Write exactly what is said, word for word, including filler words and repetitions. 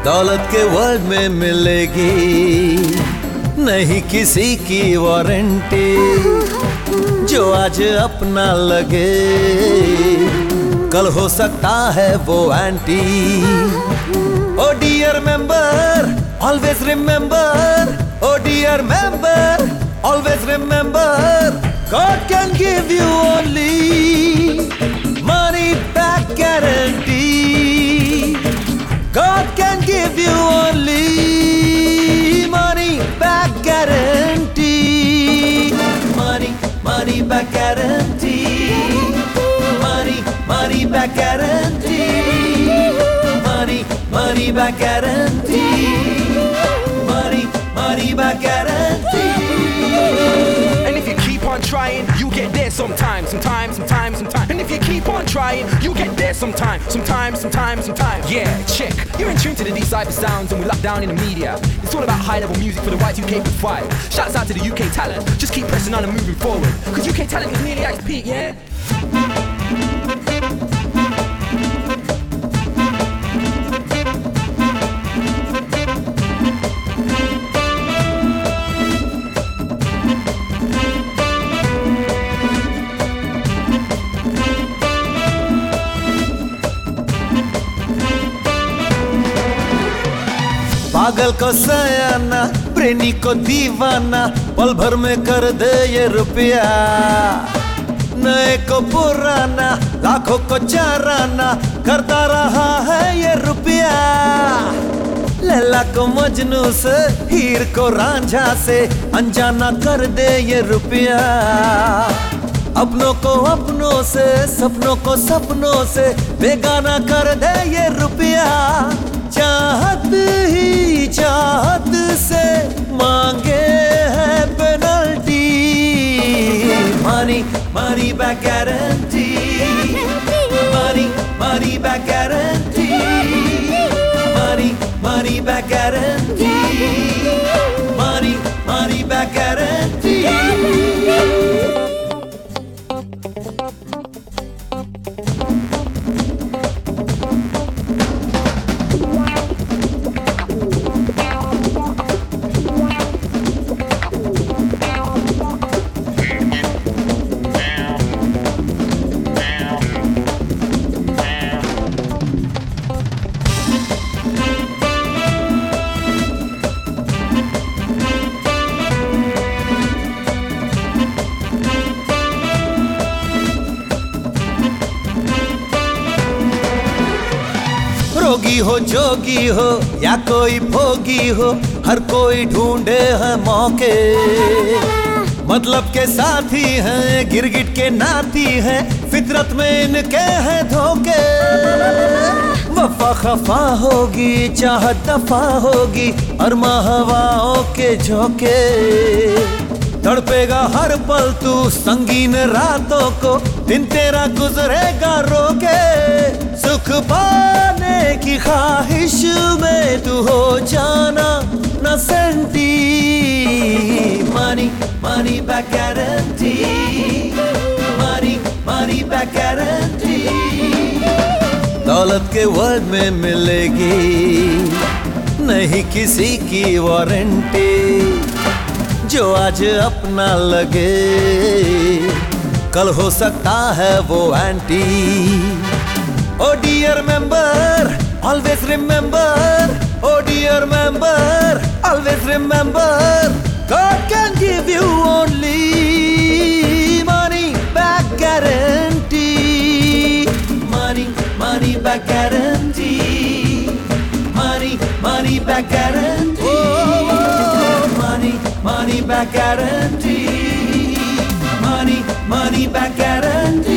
दौलत के वर्ल्ड में मिलेगी नहीं किसी की वारंटी। जो आज अपना लगे कल हो सकता है वो anti. Oh dear member always remember, oh dear member always remember, God can give you only money back guarantee. God can give you only money back guarantee. Money, money back guarantee. Money, money back guarantee. Money, money back guarantee. Money, money back guarantee. And if you keep on trying, you get there sometime, sometime, sometime, sometime. And if you keep on trying, you get there sometime, sometime, sometime, sometime. Yeah, check. You're in tune to the D-Cypher sounds and we lock down in the media. It's all about high-level music for the Y two K with five. Shouts out to the U K talent. Just keep pressing on and moving forward. Cause U K talent is nearly at its peak, yeah? पागल को सयाना, प्रेमी को दीवाना, पल भर में कर दे ये रुपया। नए को पुराना, लाखों को चाराना, करता रहा है ये रुपया। लैला को मजनू से, हीर को रांझा से, अनजाना कर दे ये रुपया। अपनों को अपनों से, सपनों को सपनों से, बेगाना कर दे ये रुपया। चाहत ही चाहत से मांगे है penalty. Money, money back guarantee. Money, money back guarantee. Money, money back guarantee. Money, money back guarantee. रोगी हो जोगी हो या कोई भोगी हो, हर कोई ढूंढे है मौके। मतलब के साथी हैं, गिरगिट के नाती हैं, फितरत में इनके हैं धोखे। वफा खफा होगी, चाहत दफा होगी, अरमा हवाओं के झोंके। तड़पेगा हर पल तू संगीन रातों को, दिन तेरा गुजरेगा रोके। सुख पाने की ख्वाहिश में तू हो जाना न senti. Money, money back guarantee. Money, money back guarantee. दौलत के वर्ल्ड में मिलेगी नहीं किसी की वारंटी। जो आज अपना लगे कल हो सकता है वो anti. Oh dear member always remember, oh dear member always remember, God can give you only money back guarantee. Money, money back guarantee. Money, money back guarantee. Oh, oh. Money, money back guarantee. Money, money back guarantee.